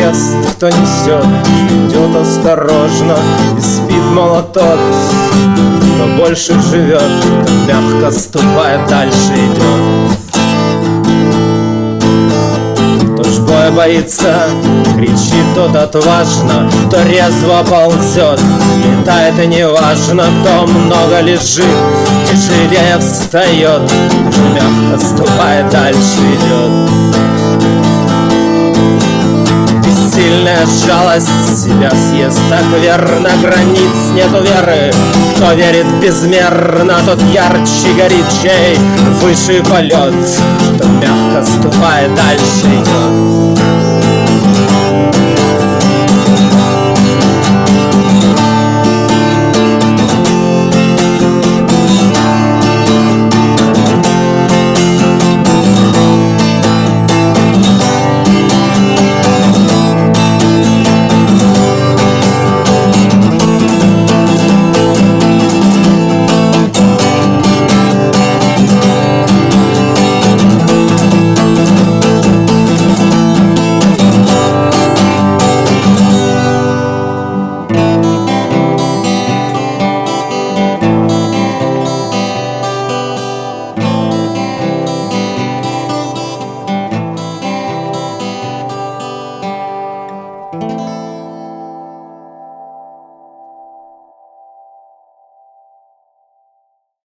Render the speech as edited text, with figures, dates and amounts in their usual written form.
ест, кто несет, идет осторожно и спит молоток. Кто больше живет, кто мягко ступая дальше идет. Кто ж боя боится, кричит тот отважно, кто резво ползет, летает и неважно, кто много лежит, тяжелее встает, кто же мягко ступая дальше идет. Бессильная жалость себя съест, так верно, границ нету веры. Кто верит безмерно, тот ярче горит, чей выше полет, кто мягко ступая дальше идет.